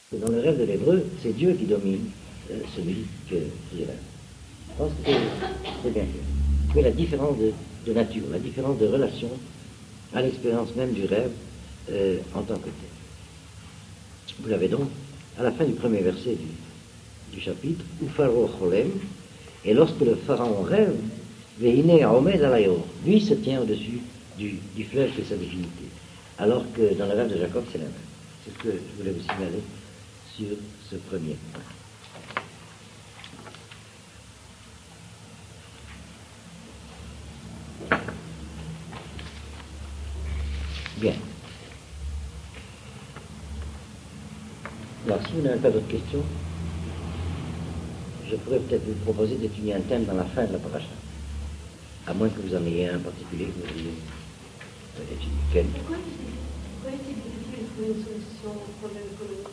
Dans le rêve de l'hébreu, c'est Dieu qui domine celui qui rêve. Je pense que c'est bien clair. Mais la différence de nature, la différence de relation à l'expérience même du rêve en tant que tel. Vous l'avez donc à la fin du premier verset du chapitre, où Pharaon cholem, et lorsque le pharaon rêve, Vehiné Aomed Alaïor, lui se tient au-dessus du fleuve qui est sa divinité. Alors que dans le rêve de Jacob, c'est l'inverse. C'est ce que je voulais vous signaler sur ce premier point. Bien. Alors, si vous n'avez pas d'autres questions, je pourrais peut-être vous proposer d'étudier un thème dans la fin de la paracha. À moins que vous en ayez un particulier que vous vouliez étudier. Quel? Pourquoi est-il difficile de trouver une solution au problème économique?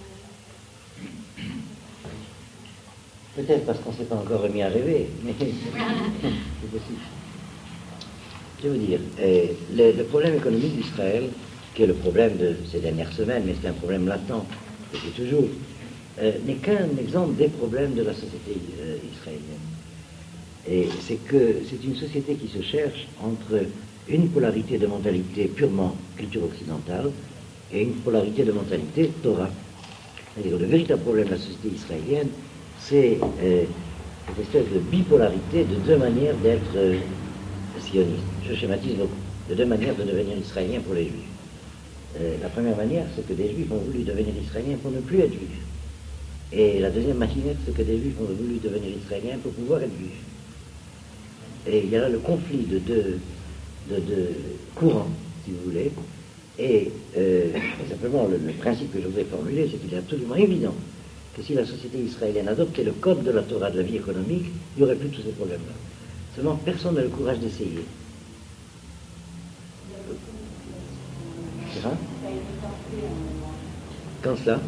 Peut-être parce qu'on ne s'est pas encore remis à rêver, mais c'est possible. Je veux dire, le problème économique d'Israël, qui est le problème de ces dernières semaines, mais c'est un problème latent depuis toujours, n'est qu'un exemple des problèmes de la société israélienne. Et c'est que c'est une société qui se cherche entre une polarité de mentalité purement culture occidentale et une polarité de mentalité Torah. C'est-à-dire le véritable problème de la société israélienne, c'est cette espèce de bipolarité de deux manières d'être sionistes. Je schématise beaucoup. De deux manières de devenir israélien pour les juifs. La première manière, c'est que des juifs ont voulu devenir israéliens pour ne plus être juifs. Et la deuxième manière, c'est que des juifs ont voulu devenir israéliens pour pouvoir être juifs. Et il y a là le conflit de deux courants, si vous voulez. Et simplement, le principe que je voudrais formuler, c'est qu'il est absolument évident que si la société israélienne adoptait le code de la Torah de la vie économique, il n'y aurait plus tous ces problèmes-là. Seulement, personne n'a le courage d'essayer. C'est ça? Quand cela?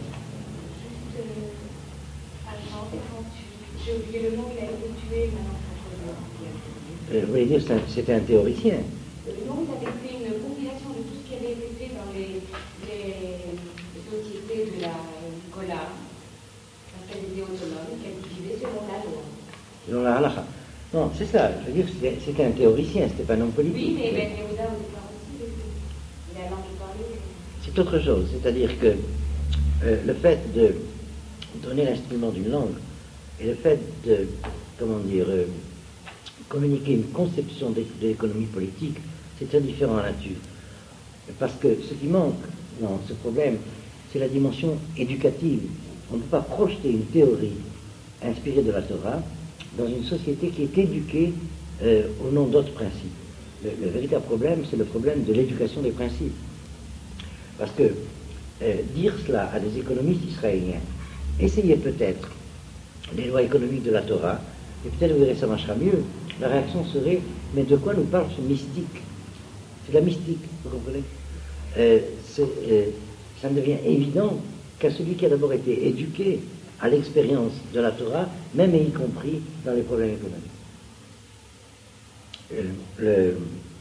J'ai oublié le nom, il a été tué maintenant. Vous voulez dire que c'était un théoricien? Non, il avait fait une compilation de tout ce qui avait été fait dans les sociétés de la Gola, quand elles étaient autonomes, qu'elles vivaient selon la loi. Selon la halakha. Non, c'est ça. Je veux dire que c'était un théoricien, c'était pas un homme politique. Oui, mais Ben Yehuda au départ aussi, il a langue de parler. C'est autre chose. C'est-à-dire que le fait de donner l'instrument d'une langue et le fait de, comment dire, communiquer une conception de l'économie politique, c'est très différent en nature. Parce que ce qui manque dans ce problème, c'est la dimension éducative. On ne peut pas projeter une théorie inspirée de la Torah dans une société qui est éduquée au nom d'autres principes. Le véritable problème, c'est le problème de l'éducation des principes. Parce que dire cela à des économistes israéliens, essayez peut-être les lois économiques de la Torah, et peut-être vous verrez ça marchera mieux. La réaction serait, mais de quoi nous parle ce mystique? C'est de la mystique, vous comprenez? Ça devient évident qu'à celui qui a d'abord été éduqué à l'expérience de la Torah, même et y compris dans les problèmes économiques.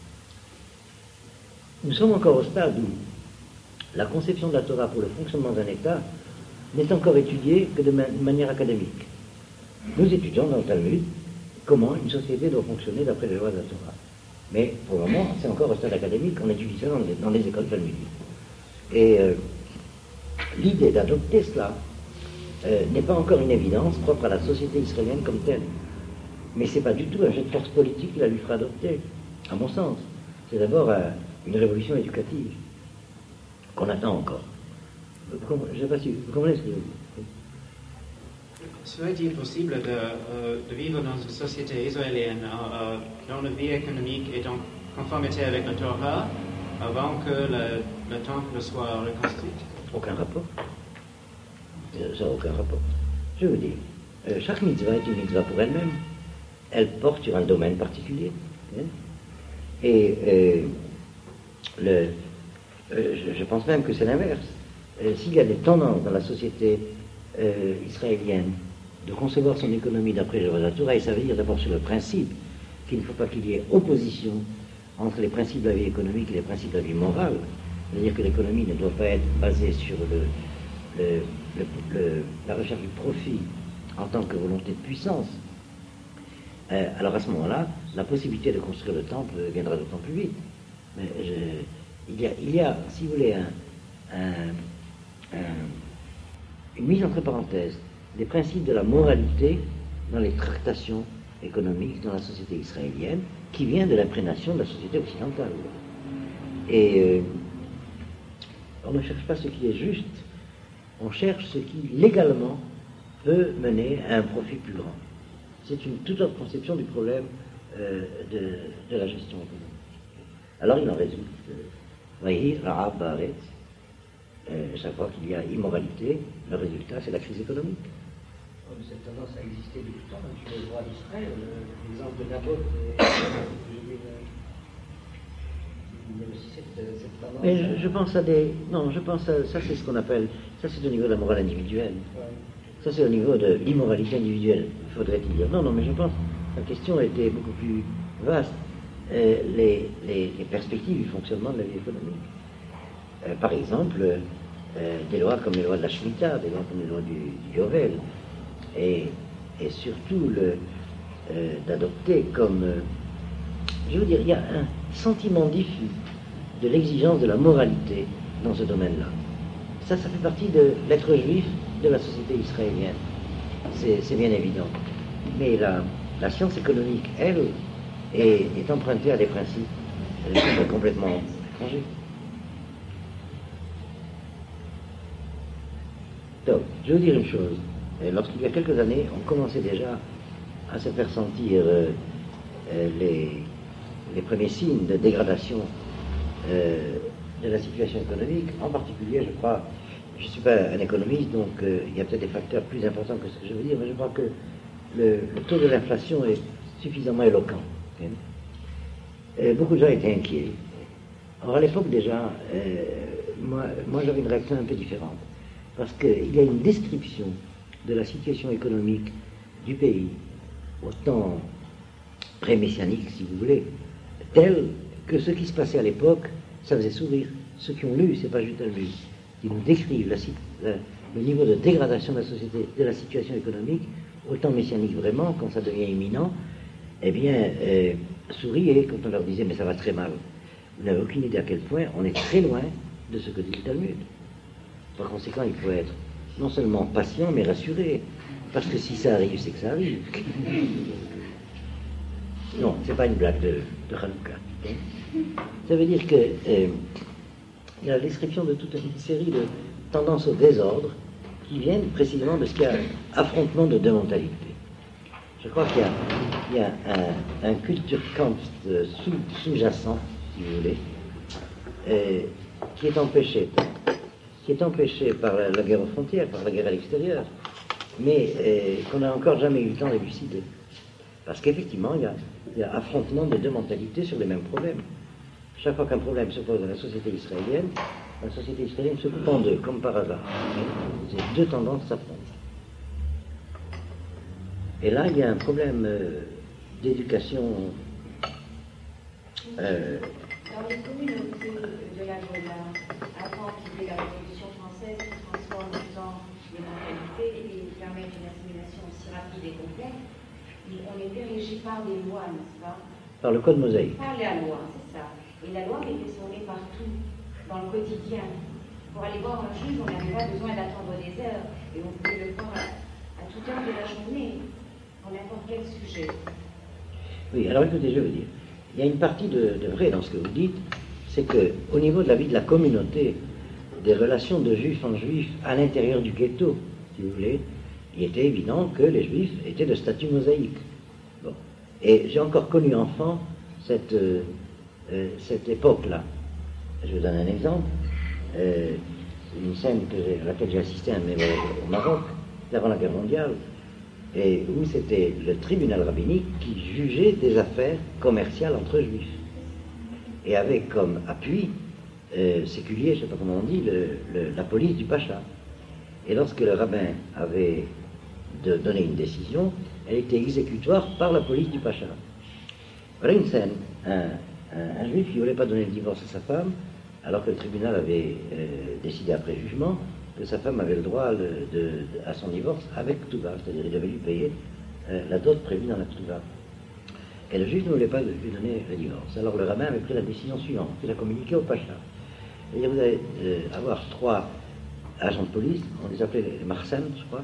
Nous sommes encore au stade où la conception de la Torah pour le fonctionnement d'un État n'est encore étudiée que de manière académique. Nous étudions dans le Talmud comment une société doit fonctionner d'après les lois de la Torah. Mais pour le moment, c'est encore au stade académique, on étudie ça dans les écoles talmudiques. Et l'idée d'adopter cela n'est pas encore une évidence propre à la société israélienne comme telle. Mais ce n'est pas du tout un jeu de force politique qui la lui fera adopter, à mon sens. C'est d'abord une révolution éducative qu'on attend encore. Je ne sais pas si vous comprenez ce que je veux dire. Serait-il possible de vivre dans une société israélienne dont la vie économique est en conformité avec la Torah avant que le temple soit reconstruit? Aucun rapport. Ça n'a aucun rapport. Je veux dire, chaque mitzvah est une mitzvah pour elle-même. Elle porte sur un domaine particulier. Hein? Et je pense même que c'est l'inverse. S'il y a des tendances dans la société israélienne de concevoir son économie d'après la Torah, et ça veut dire d'abord sur le principe qu'il ne faut pas qu'il y ait opposition entre les principes de la vie économique et les principes de la vie morale. C'est-à-dire que l'économie ne doit pas être basée sur la recherche du profit en tant que volonté de puissance, alors à ce moment-là, la possibilité de construire le temple viendra d'autant plus vite. Mais il y a, si vous voulez, une mise entre parenthèses des principes de la moralité dans les tractations économiques dans la société israélienne, qui vient de l'imprégnation de la société occidentale. Et on ne cherche pas ce qui est juste, on cherche ce qui légalement peut mener à un profit plus grand. C'est une toute autre conception du problème de la gestion économique. Alors il en résulte, chaque fois qu'il y a immoralité, le résultat c'est la crise économique. Cette tendance a existé depuis longtemps, même chez le roi d'Israël, l'exemple de Naboth, il y a aussi cette tendance. Mais je pense à des... Non, je pense à... Ça c'est ce qu'on appelle... Ça c'est au niveau de la morale individuelle. Ouais. Ça c'est au niveau de l'immoralité individuelle, faudrait-il dire. Non, mais je pense que la question était beaucoup plus vaste. Les perspectives du fonctionnement de la vie économique. Par exemple, des lois comme les lois de la Shemitah, des lois comme les lois du Yovel, et surtout d'adopter comme... je veux dire, il y a un sentiment diffus de l'exigence de la moralité dans ce domaine-là. Ça fait partie de l'être juif de la société israélienne. C'est bien évident. Mais la science économique, elle, est empruntée à des principes complètement étrangers. Donc, je veux dire une chose. Lorsqu'il y a quelques années, on commençait déjà à se faire sentir les premiers signes de dégradation de la situation économique, en particulier, je crois, je ne suis pas un économiste, donc il y a peut-être des facteurs plus importants que ce que je veux dire, mais je crois que le taux de l'inflation est suffisamment éloquent. Beaucoup de gens étaient inquiets. Alors à l'époque déjà, moi j'avais une réaction un peu différente, parce qu'il y a une description de la situation économique du pays, autant pré-messianique si vous voulez, telle que ce qui se passait à l'époque, ça faisait sourire. Ceux qui ont lu, c'est pas juste un lu, qui nous décrivent le niveau de dégradation de la société, de la situation économique, autant messianique vraiment, quand ça devient imminent, eh bien, souriaient quand on leur disait mais ça va très mal. Vous n'avez aucune idée à quel point on est très loin de ce que dit le Talmud. Par conséquent, il faut être non seulement patient, mais rassuré. Parce que si ça arrive, c'est que ça arrive. Non, c'est pas une blague de Hanouka. Ça veut dire que il y a la description de toute une série de tendances au désordre qui viennent précisément de ce qu'il y a affrontement de deux mentalités. Je crois qu'il y a un Kulturkampf sous-jacent, si vous voulez, qui est empêché par la guerre aux frontières, par la guerre à l'extérieur, mais qu'on n'a encore jamais eu le temps d'élucider. Parce qu'effectivement, il y a affrontement de deux mentalités sur les mêmes problèmes. Chaque fois qu'un problème se pose dans la société israélienne se coupe en deux, comme par hasard. Ces deux tendances s'affrontent. Et là, il y a un problème d'éducation. Dans les communautés de la Gola, avant qu'il y ait la Révolution française qui transforme autant les mentalités et permet une assimilation aussi rapide et complète, on était régi par des lois, n'est-ce pas? Par le code mosaïque. Par la loi, c'est ça. Et la loi était sonnée partout, dans le quotidien. Pour aller voir un juge, on n'avait pas besoin d'attendre des heures, et on pouvait le voir à toute heure de la journée, pour n'importe quel sujet. Oui, alors écoutez, je veux dire, il y a une partie de vrai dans ce que vous dites, c'est qu'au niveau de la vie de la communauté, des relations de juif en juif à l'intérieur du ghetto, si vous voulez, il était évident que les juifs étaient de statut mosaïque. Bon. Et j'ai encore connu enfant cette époque-là. Je vous donne un exemple. Une scène à laquelle j'ai assisté à un de mes voyages au Maroc, avant la guerre mondiale, et où c'était le tribunal rabbinique qui jugeait des affaires commerciales entre juifs. Et avait comme appui séculier, je ne sais pas comment on dit, la police du Pacha. Et lorsque le rabbin avait donné une décision, elle était exécutoire par la police du Pacha. Voilà une scène. Un juif qui ne voulait pas donner le divorce à sa femme, alors que le tribunal avait décidé après jugement, que sa femme avait le droit à son divorce avec Ktuva, c'est-à-dire il devait lui payer la dot prévue dans la Ktuva. Et le juge ne voulait pas lui donner le divorce. Alors le rabbin avait pris la décision suivante, il a communiqué au pacha. Et vous allez avoir 3 agents de police, on les appelait les Marsem, je crois,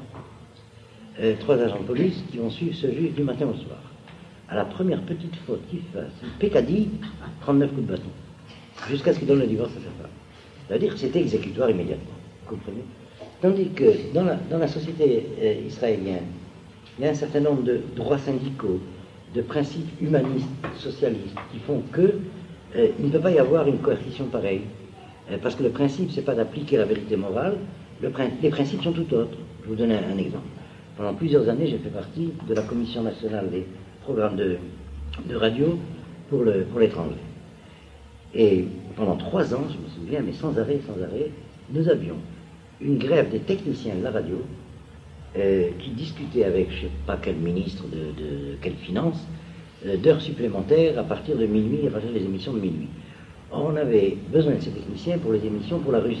3 agents de police qui vont suivre ce juge du matin au soir. À la première petite faute qu'il fasse, Pécadille, 39 coups de bâton, jusqu'à ce qu'il donne le divorce à sa femme. C'est-à-dire que c'était exécutoire immédiatement, vous comprenez? Tandis que dans la société israélienne, il y a un certain nombre de droits syndicaux, de principes humanistes, socialistes, qui font que il ne peut pas y avoir une coercition pareille. Parce que le principe, c'est pas d'appliquer la vérité morale, les principes sont tout autres. Je vous donne un exemple. Pendant plusieurs années, j'ai fait partie de la Commission nationale des programmes de radio pour l'étranger. Et pendant 3 ans, je me souviens, mais sans arrêt, nous avions une grève des techniciens de la radio qui discutaient avec je ne sais pas quel ministre de quelle finance d'heures supplémentaires à partir de minuit, à partir des émissions de minuit. Or, on avait besoin de ces techniciens pour les émissions pour la Russie.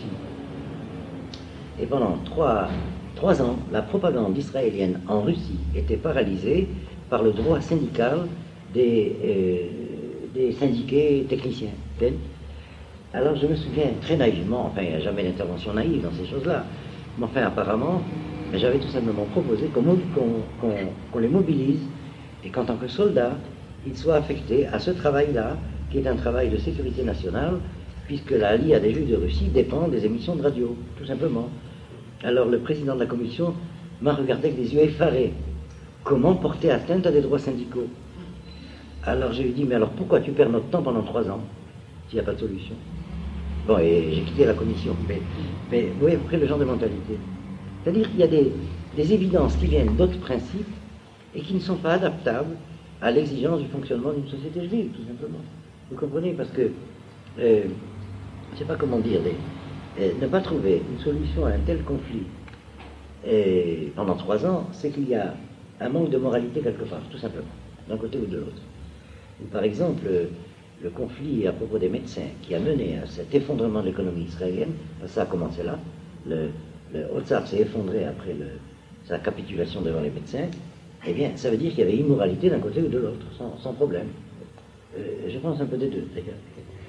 Et pendant 3 ans, la propagande israélienne en Russie était paralysée par le droit syndical des syndiqués techniciens. Alors je me souviens très naïvement, enfin il n'y a jamais d'intervention naïve dans ces choses-là, mais enfin apparemment, j'avais tout simplement proposé qu'on les mobilise et qu'en tant que soldats, ils soient affectés à ce travail-là, qui est un travail de sécurité nationale, puisque la Ligue des Juifs de Russie dépend des émissions de radio, tout simplement. Alors le président de la commission m'a regardé avec des yeux effarés. Comment porter atteinte à des droits syndicaux? Alors je lui ai dit, mais alors pourquoi tu perds notre temps pendant 3 ans, s'il n'y a pas de solution? Bon, et j'ai quitté la commission. Mais vous voyez après le genre de mentalité. C'est-à-dire qu'il y a des évidences qui viennent d'autres principes et qui ne sont pas adaptables à l'exigence du fonctionnement d'une société juive, tout simplement. Vous comprenez? Parce que, je ne sais pas comment dire, ne pas trouver une solution à un tel conflit pendant 3 ans, c'est qu'il y a un manque de moralité quelque part, tout simplement, d'un côté ou de l'autre. Par exemple, le conflit à propos des médecins qui a mené à cet effondrement de l'économie israélienne, ça a commencé là, le Otsar s'est effondré après sa capitulation devant les médecins, eh bien, ça veut dire qu'il y avait immoralité d'un côté ou de l'autre, sans problème. Je pense un peu des deux, d'ailleurs.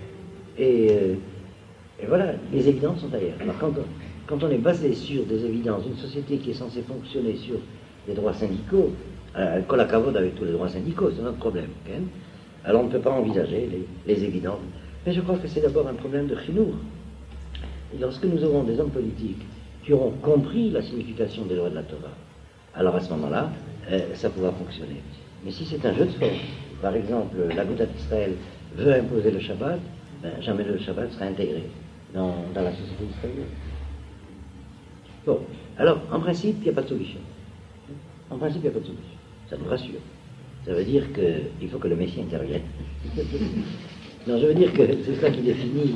Et voilà, les évidences sont ailleurs. Alors, quand on est basé sur des évidences, une société qui est censée fonctionner sur des droits syndicaux, elle colle à cavode avec tous les droits syndicaux, c'est notre problème. Okay? Alors, on ne peut pas envisager les évidences. Mais je crois que c'est d'abord un problème de chinour. Et lorsque nous aurons des hommes politiques qui auront compris la signification des lois de la Torah, alors à ce moment-là, ça pourra fonctionner. Mais si c'est un jeu de force, par exemple, l'Agudat d'Israël veut imposer le Shabbat, jamais le Shabbat sera intégré dans la société israélienne. Bon, alors, en principe, il n'y a pas de solution. En principe, il n'y a pas de solution. Ça nous rassure. Ça veut dire qu'il faut que le Messie intervienne. Non, je veux dire que c'est ça qui définit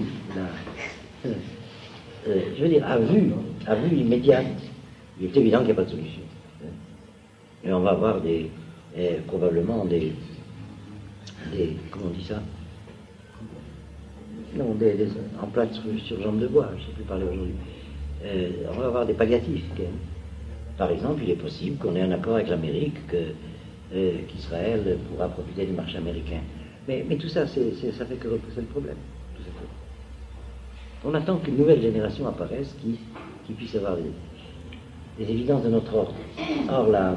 je veux dire, à vue immédiate, il est évident qu'il n'y a pas de solution. Et on va avoir probablement des comment on dit ça? Non, en plate sur jambes de bois, je ne sais plus parler aujourd'hui. On va avoir des palliatifs. Par exemple, il est possible qu'on ait un accord avec l'Amérique qu'Israël pourra profiter du marché américain. Mais tout ça, ça fait que repousser le problème, tout simplement. On attend qu'une nouvelle génération apparaisse qui puisse avoir des évidences de notre ordre. Or là,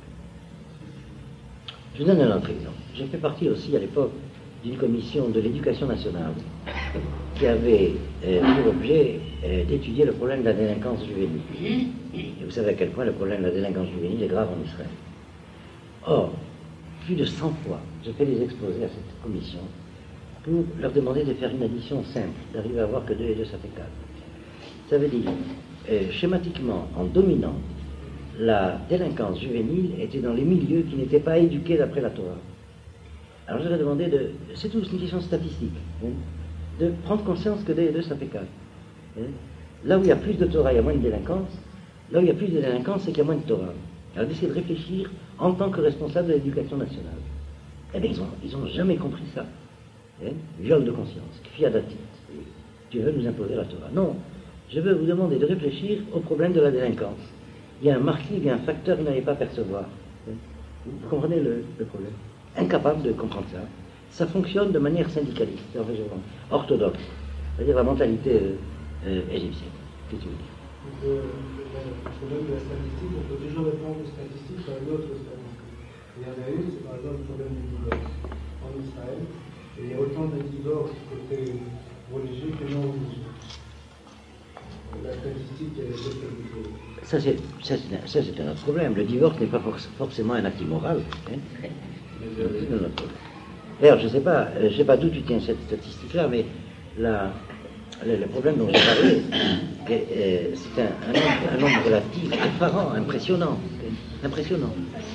je vous donne un autre exemple. J'ai fait partie aussi à l'époque d'une commission de l'éducation nationale qui avait pour objet d'étudier le problème de la délinquance juvénile. Et vous savez à quel point le problème de la délinquance juvénile est grave en Israël. Or, plus de 100 fois, j'ai fait des exposés à cette commission pour leur demander de faire une addition simple, d'arriver à voir que 2 et 2 ça fait 4. Ça veut dire, schématiquement, en dominant, la délinquance juvénile était dans les milieux qui n'étaient pas éduqués d'après la Torah. Alors je leur ai demandé c'est tout, c'est une question statistique, de prendre conscience que 2 et 2 ça fait 4. Là où il y a plus de Torah, il y a moins de délinquance. Là où il y a plus de délinquance, c'est qu'il y a moins de Torah. Alors d'essayer de réfléchir en tant que responsable de l'éducation nationale. Eh bien, ils n'ont jamais compris ça. Viol de conscience, fiadatit. Tu veux nous imposer la Torah. Non, Je veux vous demander de réfléchir au problème de la délinquance. Il y a un marquis, il y a un facteur que vous n'allez pas percevoir. Vous comprenez le problème? Incapable de comprendre ça. Ça fonctionne de manière syndicaliste, orthodoxe, c'est-à-dire la mentalité égyptienne. Qu'est-ce que tu veux dire? Le problème de la statistique, on peut toujours répondre aux statistiques par une autre statistique. Il y en a une, c'est par exemple le problème du divorce en Israël. Et il y a autant de divorces côté religieux que non religieux. La statistique, elle est quelque chose. Ça, c'est un autre problème. Le divorce n'est pas forcément un acte immoral. Hein. D'ailleurs, je ne sais pas d'où tu tiens cette statistique-là, mais le problème dont j'ai parlé, c'est un nombre relatif effarant, impressionnant. Impressionnant.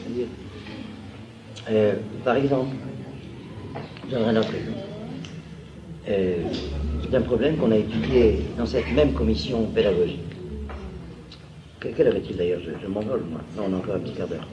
Par exemple, je donnerai un autre exemple. C'est un problème qu'on a étudié dans cette même commission pédagogique. Quel avait-il d'ailleurs? Je m'envole, moi. Non, on a encore un petit quart d'heure.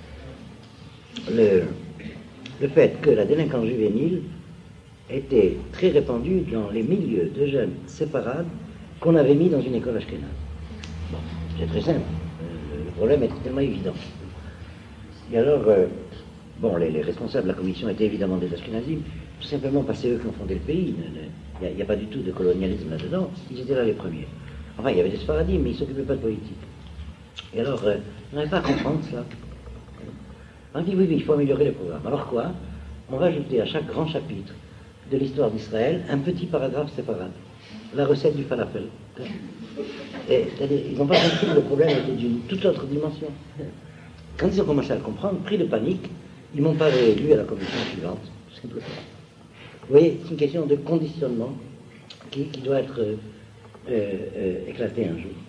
Le fait que la délinquance juvénile était très répandue dans les milieux de jeunes séparades qu'on avait mis dans une école ashkénaze. Bon, c'est très simple. Le problème était tellement évident. Et alors, les responsables de la commission étaient évidemment des ashkénazim, tout simplement parce que c'est eux qui ont fondé le pays. Il n'y a pas du tout de colonialisme là-dedans. Ils étaient là les premiers. Enfin, il y avait des Sfaradim, mais ils ne s'occupaient pas de politique. Et alors, on n'avait pas à comprendre cela. On dit oui, il faut améliorer le programme. Alors quoi? On va ajouter à chaque grand chapitre de l'histoire d'Israël un petit paragraphe séparé. La recette du falafel. Et c'est-à-dire, ils n'ont pas compris que le problème était d'une toute autre dimension. Quand ils ont commencé à le comprendre, pris de panique, ils m'ont pas réélu à la commission suivante. Vous voyez, c'est une question de conditionnement qui doit être éclatée un jour.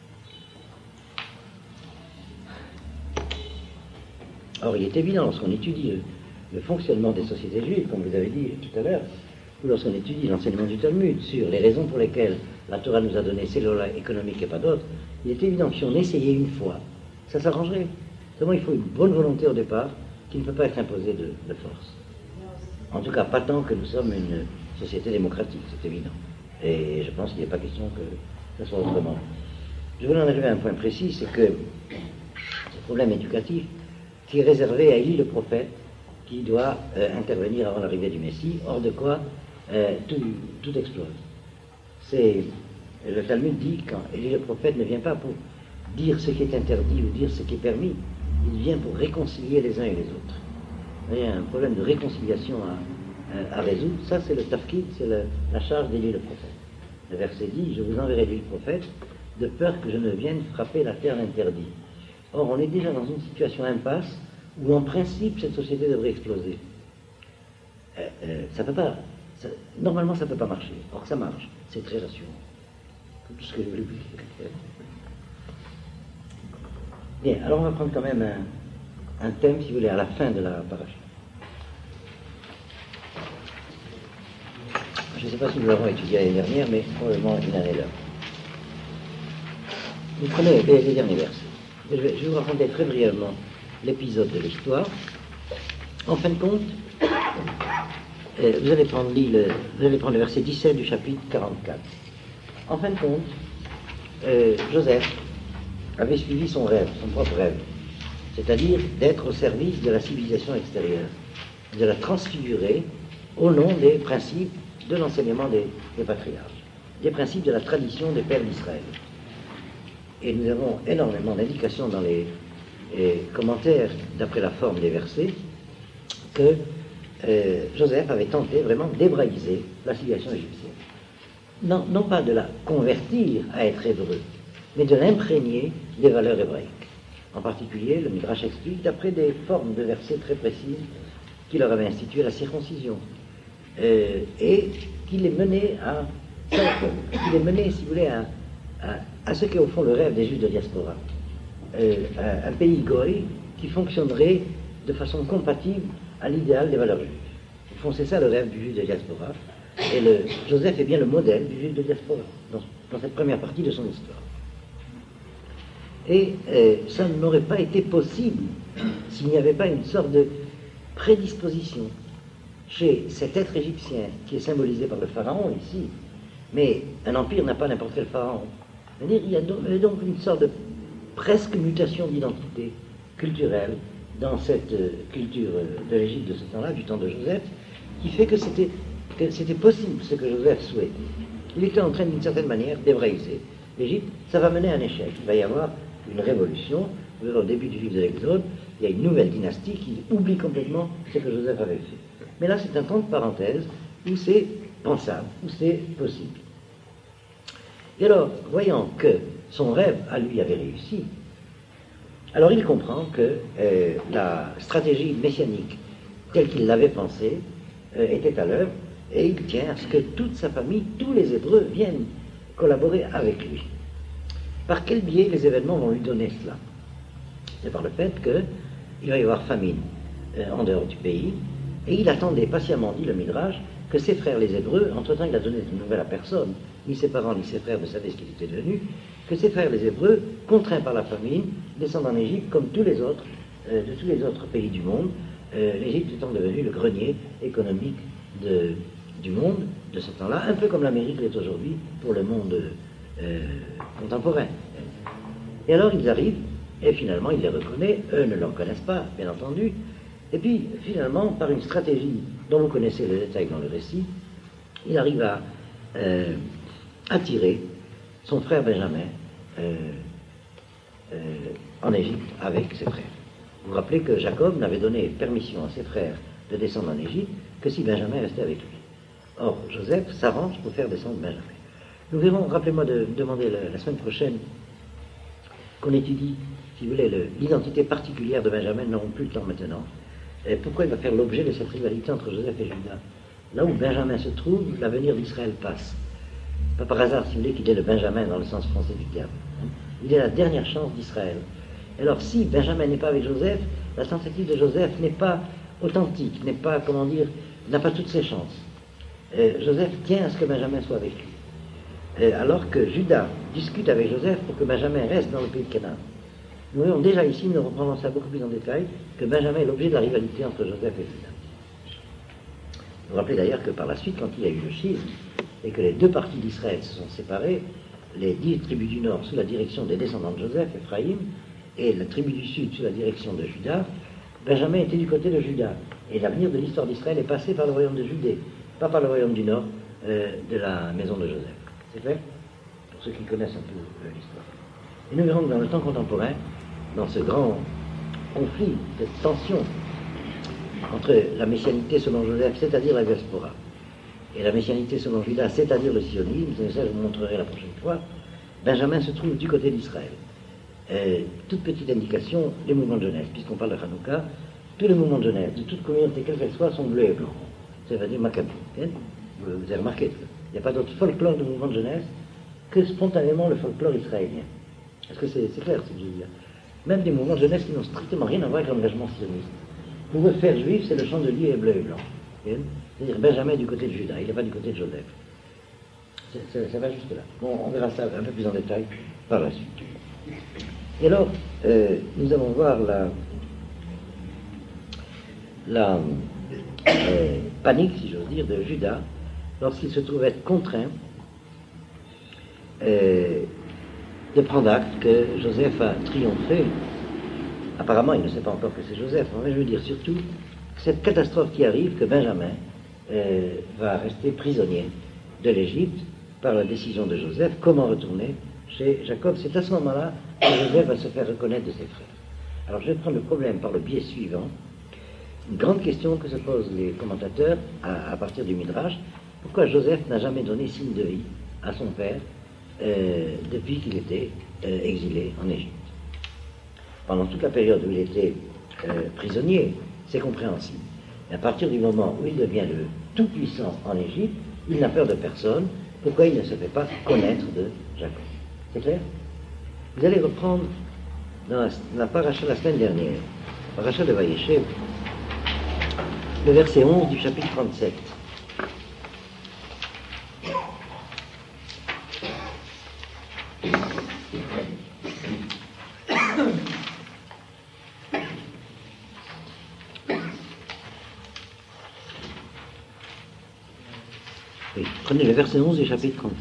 Or, il est évident, lorsqu'on étudie le fonctionnement des sociétés juives, comme vous avez dit tout à l'heure, ou lorsqu'on étudie l'enseignement du Talmud sur les raisons pour lesquelles la Torah nous a donné ces lois économiques et pas d'autres, il est évident que si on essayait une fois, ça s'arrangerait. Seulement, il faut une bonne volonté au départ qui ne peut pas être imposée de force. En tout cas, pas tant que nous sommes une société démocratique, c'est évident. Et je pense qu'il n'est pas question que ça soit autrement. Je voulais en arriver à un point précis, c'est que ce problème éducatif qui est réservé à Élie le prophète, qui doit intervenir avant l'arrivée du Messie, hors de quoi tout explose. Le Talmud dit, quand Élie le prophète ne vient pas pour dire ce qui est interdit ou dire ce qui est permis, il vient pour réconcilier les uns et les autres. Il y a un problème de réconciliation à résoudre. Ça, c'est le tafkid, c'est la charge d'Élie le prophète. Le verset dit, je vous enverrai Élie le prophète, de peur que je ne vienne frapper la terre d'interdit. Or, on est déjà dans une situation impasse où, en principe, cette société devrait exploser. Ça peut pas. Normalement, ça ne peut pas marcher. Or, ça marche. C'est très rassurant. Tout ce que je voulais vous dire. Bien, alors on va prendre quand même un thème, si vous voulez, à la fin de la paracha. Je ne sais pas si nous l'avons étudié l'année dernière, mais probablement une année là. Vous prenez les derniers versets. Je vais vous raconter très brièvement l'épisode de l'histoire. En fin de compte, vous allez prendre le verset 17 du chapitre 44. En fin de compte, Joseph avait suivi son rêve, son propre rêve, c'est-à-dire d'être au service de la civilisation extérieure, de la transfigurer au nom des principes de l'enseignement des patriarches, des principes de la tradition des pères d'Israël. Et nous avons énormément d'indications dans les commentaires, d'après la forme des versets, que Joseph avait tenté vraiment d'hébraïser la civilisation égyptienne. Non pas de la convertir à être hébreu, mais de l'imprégner des valeurs hébraïques. En particulier, le Midrash explique, d'après des formes de versets très précises, qu'il leur avait institué la circoncision, et qu'il les menait si vous voulez, à ce qu'est au fond le rêve des Juifs de diaspora. Un pays goy qui fonctionnerait de façon compatible à l'idéal des valeurs juives. Au fond, c'est ça le rêve du Juif de diaspora. Et Joseph est bien le modèle du Juif de diaspora, dans cette première partie de son histoire. Et ça n'aurait pas été possible s'il n'y avait pas une sorte de prédisposition chez cet être égyptien qui est symbolisé par le pharaon ici, Mais un empire n'a pas n'importe quel pharaon. C'est-à-dire, il y a donc une sorte de presque mutation d'identité culturelle dans cette culture de l'Égypte de ce temps-là, du temps de Joseph, qui fait que c'était possible ce que Joseph souhaitait. Il était en train, d'une certaine manière, d'hébraïser l'Égypte. Ça va mener à un échec. Il va y avoir une révolution. Vous verrez au début du livre de l'Exode, il y a une nouvelle dynastie qui oublie complètement ce que Joseph avait fait. Mais là, c'est un temps de parenthèse où c'est pensable, où c'est possible. Et alors, voyant que son rêve à lui avait réussi, alors il comprend que la stratégie messianique telle qu'il l'avait pensée était à l'œuvre, et il tient à ce que toute sa famille, tous les Hébreux, viennent collaborer avec lui. Par quel biais les événements vont lui donner cela? C'est par le fait qu'il va y avoir famine en dehors du pays, et il attendait patiemment, dit le Midrash, que ses frères les Hébreux, entre-temps il a donné de nouvelles à personne, ni ses parents ni ses frères ne savaient ce qu'il était devenu, que ses frères les Hébreux, contraints par la famine, descendent en Égypte comme tous les autres, de tous les autres pays du monde, l'Égypte étant devenue le grenier économique du monde de ce temps-là, un peu comme l'Amérique l'est aujourd'hui pour le monde contemporain. Et alors ils arrivent, et finalement il les reconnaît, eux ne le reconnaissent pas, bien entendu, et puis finalement, par une stratégie dont vous connaissez les détails dans le récit, il arrive à attirer son frère Benjamin en Égypte avec ses frères. Vous vous rappelez que Jacob n'avait donné permission à ses frères de descendre en Égypte que si Benjamin restait avec lui. Or, Joseph s'arrange pour faire descendre Benjamin. Nous verrons, rappelez-moi de demander la semaine prochaine qu'on étudie, si vous voulez, l'identité particulière de Benjamin. Nous n'aurons plus le temps maintenant. Et pourquoi il va faire l'objet de cette rivalité entre Joseph et Juda? Là où Benjamin se trouve, l'avenir d'Israël passe. Pas par hasard, si vous voulez, qu'il est le Benjamin dans le sens français du terme. Il est la dernière chance d'Israël. Alors si Benjamin n'est pas avec Joseph, la tentative de Joseph n'est pas authentique, n'est pas, comment dire, n'a pas toutes ses chances. Joseph tient à ce que Benjamin soit avec lui. Alors que Juda discute avec Joseph pour que Benjamin reste dans le pays de Canaan. Nous voyons déjà ici, nous reprendrons ça beaucoup plus en détail, que Benjamin est l'objet de la rivalité entre Joseph et Juda. Vous vous rappelez d'ailleurs que par la suite, quand il y a eu le schisme, et que les deux parties d'Israël se sont séparées, les 10 tribus du nord sous la direction des descendants de Joseph, Ephraïm, et la tribu du sud sous la direction de Juda, Benjamin était du côté de Juda. Et l'avenir de l'histoire d'Israël est passé par le royaume de Judée, pas par le royaume du nord de la maison de Joseph. C'est clair? Pour ceux qui connaissent un peu l'histoire. Et nous verrons que dans le temps contemporain, dans ce grand conflit, cette tension entre la messianité selon Joseph, c'est-à-dire la diaspora, et la messianité selon Juda, c'est-à-dire le sionisme, c'est ça que je vous montrerai la prochaine fois, Benjamin se trouve du côté d'Israël. Toute petite indication, les mouvements de jeunesse, puisqu'on parle de Hanouka, tous les mouvements de jeunesse, de toute communauté quelle qu'elle soit, sont bleus et blancs. Ça veut dire Maccabi. Vous avez remarqué, il n'y a pas d'autre folklore de mouvement de jeunesse que spontanément le folklore israélien. Est-ce que c'est clair ce que je veux dire? Même des mouvements de jeunesse qui n'ont strictement rien à voir avec l'engagement sioniste. Pour le faire juif, c'est le chandelier bleu et blanc. C'est-à-dire Benjamin du côté de Juda, il n'est pas du côté de Joseph. Ça va jusque là. Bon, on verra ça un peu plus en détail par la suite. Et alors, nous allons voir la panique, si j'ose dire, de Juda lorsqu'il se trouve être contraint de prendre acte que Joseph a triomphé. Apparemment, il ne sait pas encore que c'est Joseph, mais je veux dire surtout que cette catastrophe qui arrive, que Benjamin va rester prisonnier de l'Égypte par la décision de Joseph. Comment retourner chez Jacob? C'est à ce moment-là que Joseph va se faire reconnaître de ses frères. Alors je vais prendre le problème par le biais suivant. Une grande question que se posent les commentateurs à partir du Midrash: pourquoi Joseph n'a jamais donné signe de vie à son père depuis qu'il était exilé en Égypte? Pendant toute la période où il était prisonnier, c'est compréhensible. Mais à partir du moment où il devient le tout-puissant en Égypte, il n'a peur de personne. Pourquoi il ne se fait pas connaître de Jacob? C'est clair? Vous allez reprendre dans la paracha la semaine dernière, la paracha de Vayeshev, le verset 11 du chapitre 37. Oui, prenez le verset 11 du chapitre 37.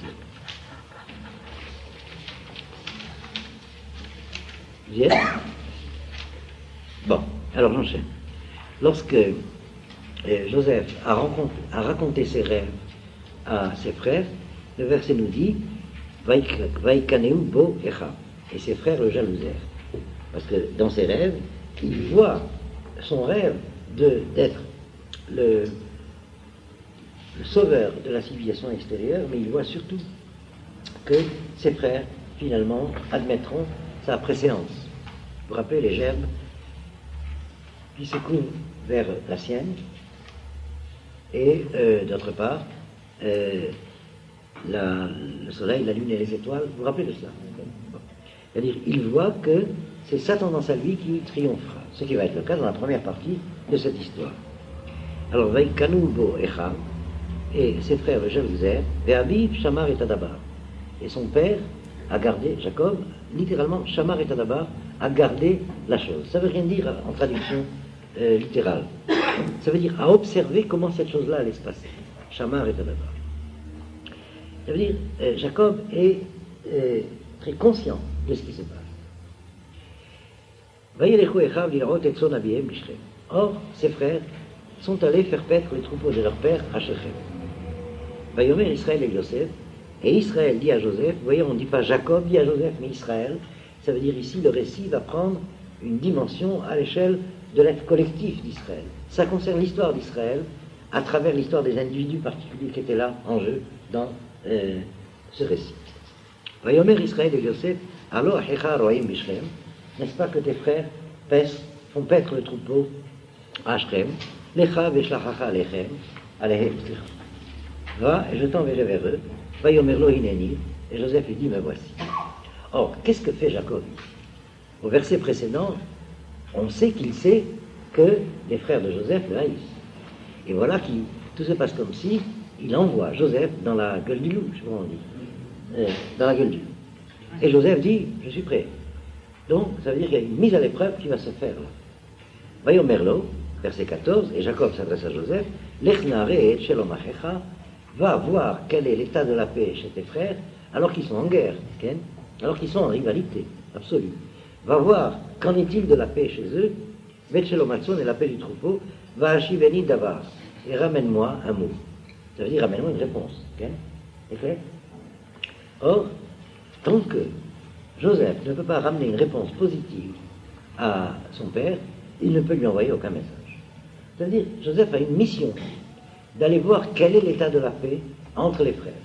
Vous y êtes? Bon, alors j'enchaîne. Lorsque Joseph a raconté ses rêves à ses frères, le verset nous dit Vaikaneu bo echa, et ses frères le jalousèrent. Parce que dans ses rêves, il voit son rêve d'être le sauveur de la civilisation extérieure, mais il voit surtout que ses frères, finalement, admettront sa préséance. Vous vous rappelez les gerbes qui secouent vers la sienne, et d'autre part, le soleil, la lune et les étoiles. Vous vous rappelez de cela? Bon. C'est-à-dire, il voit que c'est sa tendance à lui qui triomphera, ce qui va être le cas dans la première partie de cette histoire. Alors, Vaikanu bo echa, et ses frères le jalousèrent, Ve'aviv Shamar et Tadabar. Et son père a gardé, Jacob, littéralement, Shamar et Tadabar, a gardé la chose. Ça veut rien dire en traduction littérale. Ça veut dire à observer comment cette chose-là allait se passer. Shamar et Tadabar. Ça veut dire, Jacob est très conscient de ce qui se passe. Or, ses frères sont allés faire paître les troupeaux de leur père à Shechem. Vayomer Israël et Yosef, et Israël dit à Joseph, vous voyez, on ne dit pas Jacob dit à Joseph, mais Israël, ça veut dire ici, le récit va prendre une dimension à l'échelle de l'être collectif d'Israël. Ça concerne l'histoire d'Israël à travers l'histoire des individus particuliers qui étaient là en jeu dans ce récit. Vayomer Israël et Yosef, Alo Achecha Roim Bishrem, n'est-ce pas que tes frères font paître le troupeau à Shrem, Lecha Veshlachacha Lechem, Alehem, va, et je t'enverrai vers eux, Vayomer Lo Hineni, et Joseph lui dit, me voici. Or, qu'est-ce que fait Jacob? Au verset précédent, on sait qu'il sait que les frères de Joseph le haïssent. Et voilà que tout se passe comme si il envoie Joseph dans la gueule du loup, je sais pas comment on dit, dans la gueule du loup. Et Joseph dit, je suis prêt. Donc, ça veut dire qu'il y a une mise à l'épreuve qui va se faire là. Vayomer Lo, verset 14, et Jacob s'adresse à Joseph, Lechnare et Shelom Achecha, va voir quel est l'état de la paix chez tes frères, alors qu'ils sont en guerre, alors qu'ils sont en rivalité absolue. Va voir qu'en est-il de la paix chez eux, Bet Shelom Atzon et la paix du troupeau, va Hashiveni Davar, et ramène-moi un mot. Ça veut dire ramène-moi une réponse. C'est clair? Or, tant que Joseph ne peut pas ramener une réponse positive à son père, il ne peut lui envoyer aucun message. C'est-à-dire, Joseph a une mission d'aller voir quel est l'état de la paix entre les frères.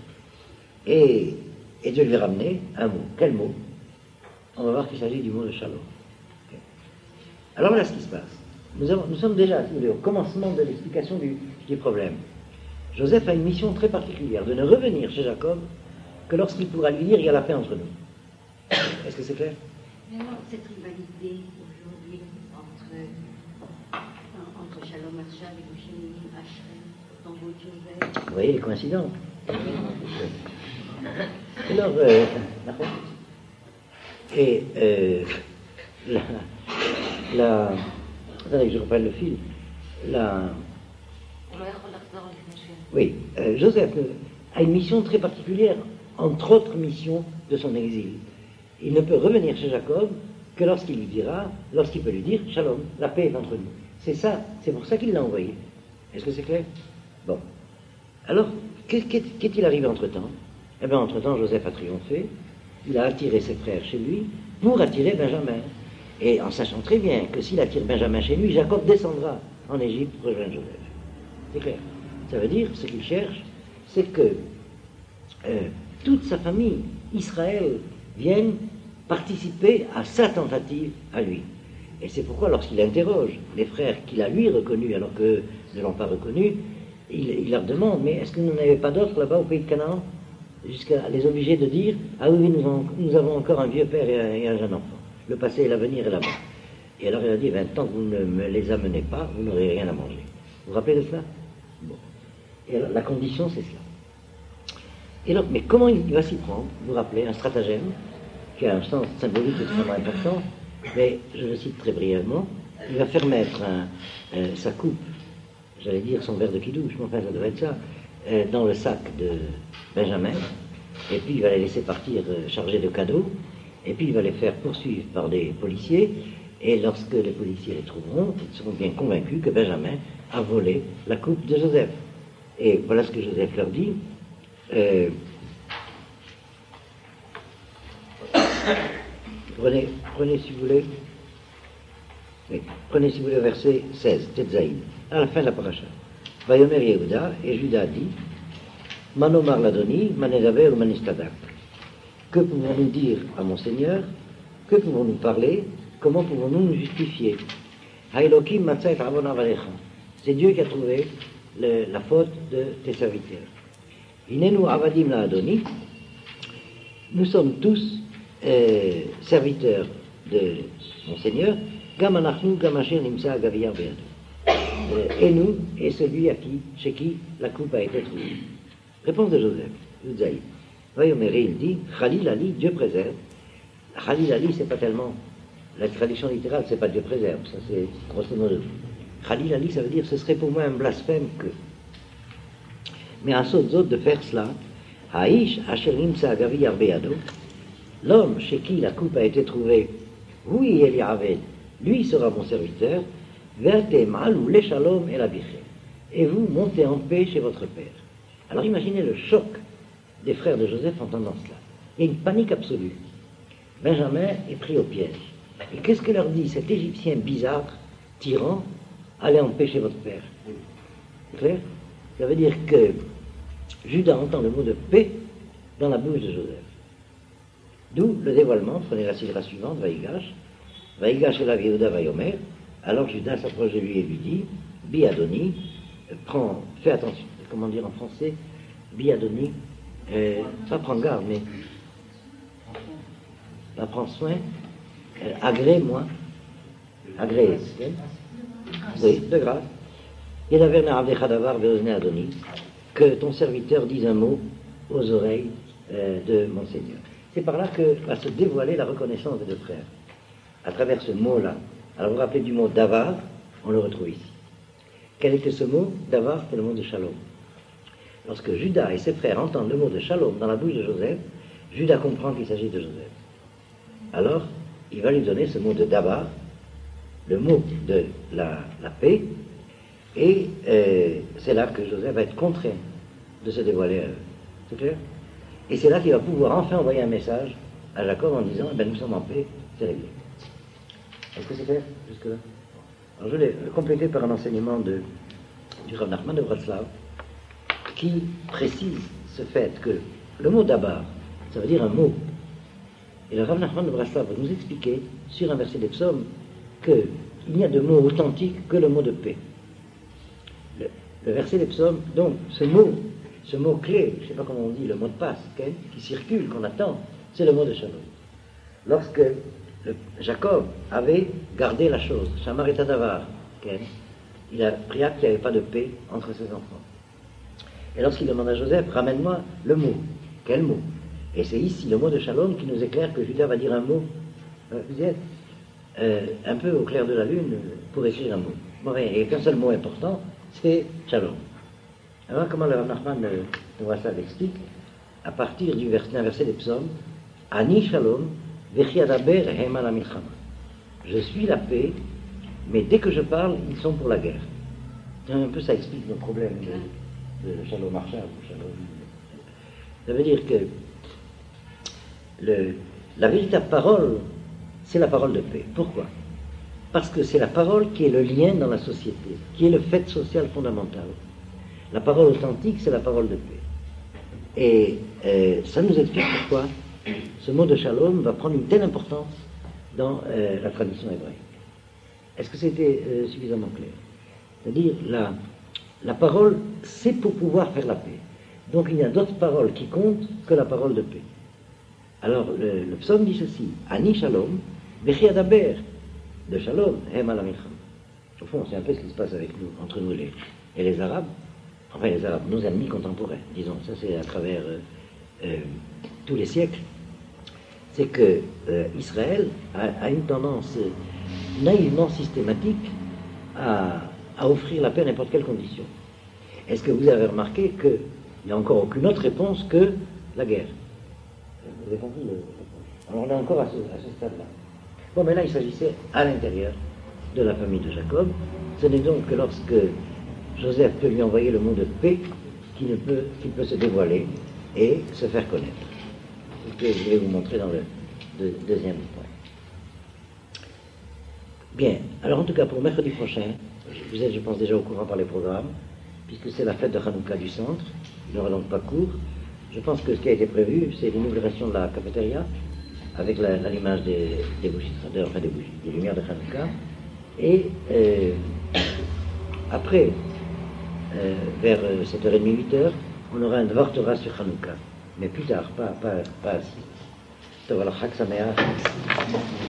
Et de lui ramener un mot. Quel mot? On va voir qu'il s'agit du mot de Shalom. Okay. Alors voilà ce qui se passe. Nous sommes déjà au commencement de l'explication du problème. Joseph a une mission très particulière, de ne revenir chez Jacob que lorsqu'il pourra lui dire il y a la paix entre nous. Est-ce que c'est clair? Mais non, cette rivalité aujourd'hui entre Shalom Achshav et Goshenim Hachem, dans votre Joseph. Vous voyez les coïncidences. Alors, et attendez que je reprenne le fil. Oui, Joseph a une mission très particulière, entre autres missions de son exil. Il ne peut revenir chez Jacob que lorsqu'il peut lui dire Shalom, la paix est entre nous. C'est ça, c'est pour ça qu'il l'a envoyé. Est-ce que c'est clair? Bon. Alors, qu'est-il arrivé entre-temps? Eh bien, entre-temps, Joseph a triomphé. Il a attiré ses frères chez lui pour attirer Benjamin. Et en sachant très bien que s'il attire Benjamin chez lui, Jacob descendra en Égypte pour rejoindre Joseph. C'est clair. Ça veut dire, ce qu'il cherche, c'est que toute sa famille, Israël, vienne participer à sa tentative à lui. Et c'est pourquoi, lorsqu'il interroge les frères qu'il a lui reconnus, alors qu'eux ne l'ont pas reconnu, il leur demande, mais est-ce que vous n'en avez pas d'autres là-bas au pays de Canaan? Jusqu'à les obliger de dire, ah oui, nous avons encore un vieux père et un jeune enfant. Le passé et l'avenir est là-bas. Et alors il a dit, tant que vous ne me les amenez pas, vous n'aurez rien à manger. Vous vous rappelez de cela? Bon. Et alors, la condition, c'est cela. Et alors, mais comment il va s'y prendre? Vous vous rappelez, un stratagème, qui a un sens symbolique extrêmement important, mais je le cite très brièvement. Il va faire mettre sa coupe, j'allais dire son verre de kidouche, mais enfin ça doit être ça, dans le sac de Benjamin, et puis il va les laisser partir chargés de cadeaux, et puis il va les faire poursuivre par des policiers, et lorsque les policiers les trouveront, ils seront bien convaincus que Benjamin a volé la coupe de Joseph. Et voilà ce que Joseph leur dit. Prenez si vous voulez. Oui, prenez si vous voulez le verset 16, Tetzaïd, à la fin de la paracha. Vayomer Yehuda, et Judas dit, Manomar Ladoni, Manedaber ou Manistadak. Que pouvons-nous dire à mon Seigneur? Que pouvons-nous parler? Comment pouvons-nous nous justifier? Haïlokim Matzah Avon Avalecha. C'est Dieu qui a trouvé la faute de tes serviteurs. Inenu Avadim la Adoni. Nous sommes tous serviteurs de mon Seigneur. Gam anachnu, gam asher nimsa agaviyar be'adu. Et nous, et celui chez qui la coupe a été trouvée. Réponse de Joseph, Yudzaï. Vayomer, il dit, Khalil Ali, Dieu préserve. Khalil Ali, c'est pas tellement, la traduction littérale, c'est pas Dieu préserve, ça c'est grosso modo. Khalil Ali, ça veut dire, ce serait pour moi un blasphème que. Mais à Sotzot de faire cela, Haïsh, asher nimsa agaviyar be'adu, l'homme chez qui la coupe a été trouvée, oui, Eliavel, lui sera mon serviteur, verte malou le shalom et la biché. Et vous montez en paix chez votre père. Alors imaginez le choc des frères de Joseph entendant cela. Il y a une panique absolue. Benjamin est pris au piège. Et qu'est-ce que leur dit cet Égyptien bizarre, tyran, allez en paix chez votre père? C'est clair? Ça veut dire que Judas entend le mot de paix dans la bouche de Joseph. D'où le dévoilement, prenez la sidra suivante, Vaïgash. Vaïgash et la Yehuda Vayomer. Alors Judas s'approche de lui et lui dit, Biadoni, fais attention, comment dire en français, Biadoni, pas prends garde, mais prends soin, agrée-moi, agrée, oui, de grâce. Il avait Adoni, que ton serviteur dise un mot aux oreilles de mon Seigneur. C'est par là que va se dévoiler la reconnaissance des deux frères, à travers ce mot-là. Alors vous vous rappelez du mot davar, on le retrouve ici. Quel était ce mot? Davar, c'était le mot de shalom. Lorsque Judas et ses frères entendent le mot de shalom dans la bouche de Joseph, Judas comprend qu'il s'agit de Joseph. Alors, il va lui donner ce mot de davar, le mot de la paix, et c'est là que Joseph va être contraint de se dévoiler à eux. C'est clair? Et c'est là qu'il va pouvoir enfin envoyer un message à Jacob en disant, eh bien, nous sommes en paix, c'est réglé. Est-ce que c'est clair jusque-là? Alors je l'ai complété par un enseignement du Rav Nachman de Bratslav qui précise ce fait que le mot dabar, ça veut dire un mot. Et le Rav Nachman de Bratslav va nous expliquer sur un verset des psaumes qu'il n'y a de mot authentique que le mot de paix. Le verset des psaumes, donc ce mot clé, je ne sais pas comment on dit, le mot de passe, qui circule, qu'on attend, c'est le mot de shalom. Lorsque Jacob avait gardé la chose, Shamar et Tadavar, il a pris acte qu'il n'y avait pas de paix entre ses enfants. Et lorsqu'il demande à Joseph, ramène-moi le mot. Quel mot? Et c'est ici le mot de Shalom qui nous éclaire que Judas va dire un mot. Vous êtes un peu au clair de la lune pour écrire un mot. Bon, il n'y a qu'un seul mot important, c'est Shalom. Alors comment le Rav Nachman de Bratslav l'explique? À partir d'un verset des psaumes, Ani Shalom, Vechiadaber Hema la Milchama. Je suis la paix, mais dès que je parle, ils sont pour la guerre. Un peu ça explique nos problèmes de Shalom Marshall ou Shalom. Ça veut dire que la véritable parole, c'est la parole de paix. Pourquoi? Parce que c'est la parole qui est le lien dans la société, qui est le fait social fondamental. La parole authentique, c'est la parole de paix. Et ça nous explique pourquoi ce mot de Shalom va prendre une telle importance dans la tradition hébraïque. Est-ce que c'était suffisamment clair? C'est-à-dire, la parole, c'est pour pouvoir faire la paix. Donc il y a d'autres paroles qui comptent que la parole de paix. Alors le psaume dit ceci, Ani Shalom, Vechi Adaber, de Shalom, Hema la Milchama. Au fond, c'est un peu ce qui se passe avec nous, entre nous et les Arabes, enfin les Arabes, nos ennemis contemporains, disons, ça c'est à travers tous les siècles, c'est que Israël a une tendance naïvement systématique à offrir la paix à n'importe quelle condition. Est-ce que vous avez remarqué que Il n'y a encore aucune autre réponse que la guerre. Vous avez compris Alors on est encore à ce stade-là. Bon, mais là, il s'agissait à l'intérieur de la famille de Jacob. Ce n'est donc que lorsque Joseph peut lui envoyer le mot de paix qu'il peut se dévoiler et se faire connaître. C'est ce que je vais vous montrer dans le deuxième point. Bien, alors en tout cas pour mercredi prochain, vous êtes je pense déjà au courant par les programmes, puisque c'est la fête de Hanouka du centre, il n'aura donc pas cours. Je pense que ce qui a été prévu, c'est l'inauguration de la cafétéria, avec l'allumage des bougies, des lumières de Hanouka, et après, vers 7h30, 8h, on aura un Dvar Torah sur Hanouka, mais plus tard, pas assis. Donc alors, Chag Sameach.